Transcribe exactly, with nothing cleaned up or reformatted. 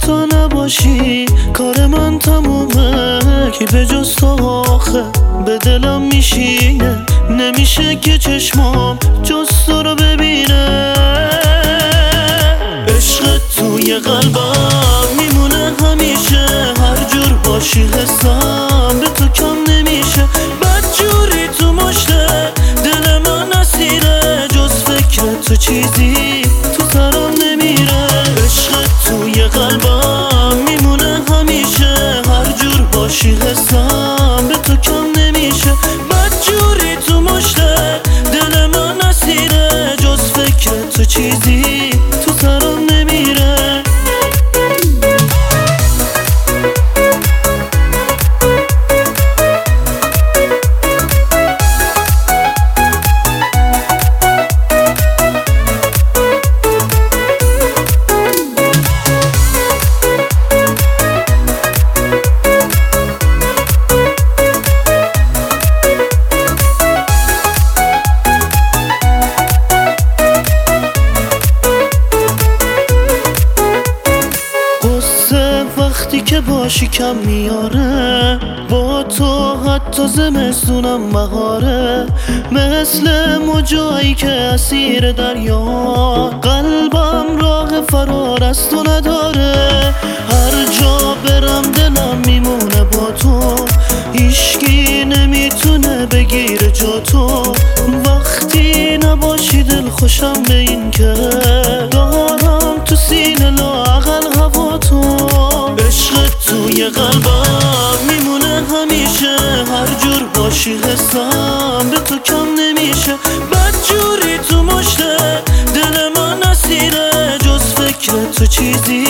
تو نباشی کار من تمومه. کی به جز تو آخه به دلم میشینه، نمیشه که چشمام جز تو رو ببینه. عشق توی قلبم میمونه همیشه، هر جور باشی حسم به تو کم نمیشه. بد جوری تو مشته دل من اسیره، جز فکر تو چیزی تو سرم نمیره. عشق توی قلبم میمونه همیشه، هر جور باشی حسم به تو کم نمیشه. بد جوری تو مشته دل من اسیره، جز فکر تو چیزی تو سرم نمیره. وقتی که باشی کم میاره، با تو حتی زمستونم بهاره. مثل موجایی که اسیر دریا، قلبم راه فرار از تو نداره. هر جا برم دلم میمونه با تو، هیچکی نمیتونه بگیره جا تو. وقتی نباشی دل خوشم به این که دارم تو سینه لااقل هوا تو. عشق توی قلبم میمونه همیشه، هر جور باشی حسم به تو کم نمیشه. بد جوری تو مشته دل من اسیره، جز فکر تو چیزی